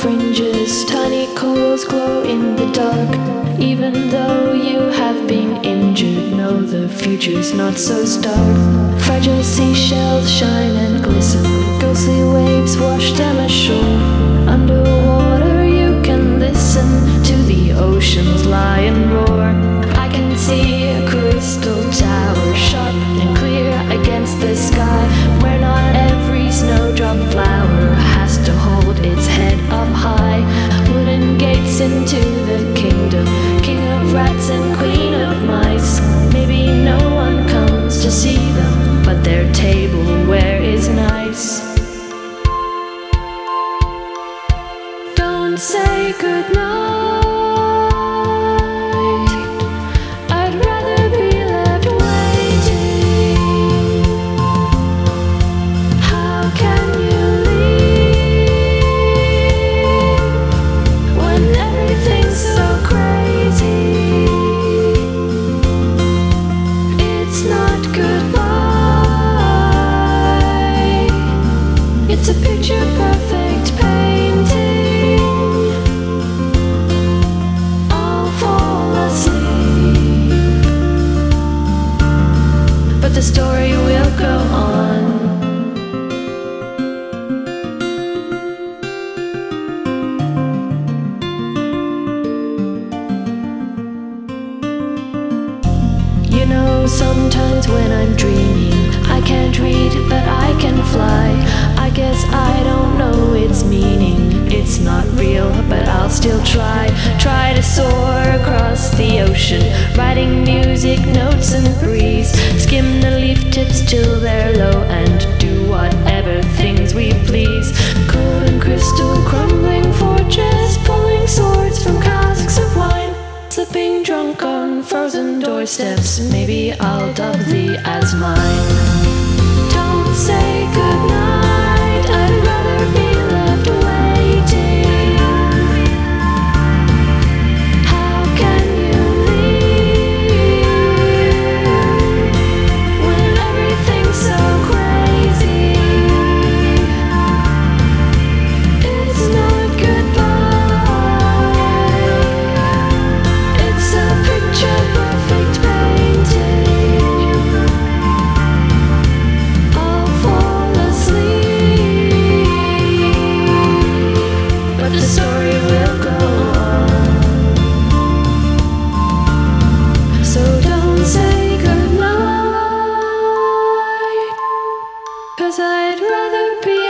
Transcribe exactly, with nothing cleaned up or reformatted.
fringes, tiny coals glow in the dark. Even though you have been injured, know the future's not so stark. Fragile seashells shine and glisten, ghostly waves wash them ashore. Underwater you can listen to the ocean's lie and roar. I can see a crystal tower, sharp and clear against the sky, where not every snowdrop flower has to hold its head up high. Wooden gates into the kingdom, king of rats and queen of mice. Maybe no one comes to see them, but their tableware is nice. Don't say goodnight, I'd rather be left waiting. How can you leave when everything's so crazy? It's not goodbye, it's a picture perfect painting. I'll fall asleep, but the story will go on. You know, sometimes when I'm dreaming, I can't read, but I can fly. I guess I don't know its meaning. It's not real, but I'll still try. Try to soar across the ocean, writing music notes and breeze. Skim the leaf tips till they're low and do whatever things we please. Cold and crystal, crumbling fortress, pulling swords from casks of wine. Slipping drunk on frozen doorsteps, maybe I'll dub thee as mine. Don't say goodnight, I'd rather be left waiting. How can you leave when everything's so crazy? It's not goodbye, it's a picture perfect painting. I'll fall asleep, but the story will go on. So don't say goodnight, 'cause I'd rather be